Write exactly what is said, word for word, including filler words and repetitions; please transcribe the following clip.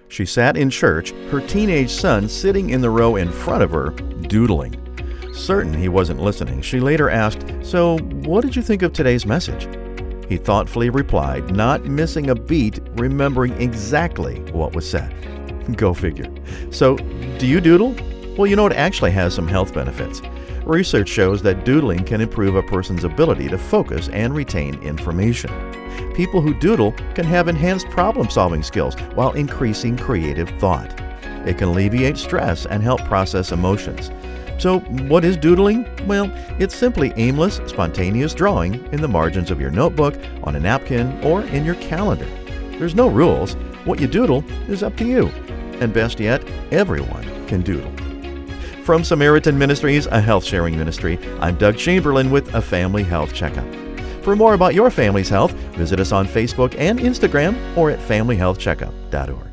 She sat in church, her teenage son sitting in the row in front of her, doodling. Certain he wasn't listening, she later asked, "So, what did you think of today's message?" He thoughtfully replied, not missing a beat, remembering exactly what was said. Go figure. So, do you doodle? Well, you know, it actually has some health benefits. Research shows that doodling can improve a person's ability to focus and retain information. People who doodle can have enhanced problem-solving skills while increasing creative thought. It can alleviate stress and help process emotions. So, what is doodling? Well, it's simply aimless, spontaneous drawing in the margins of your notebook, on a napkin, or in your calendar. There's no rules. What you doodle is up to you. And best yet, everyone can doodle. From Samaritan Ministries, a health-sharing ministry, I'm Doug Chamberlain with a Family Health Checkup. For more about your family's health, visit us on Facebook and Instagram or at family health checkup dot org.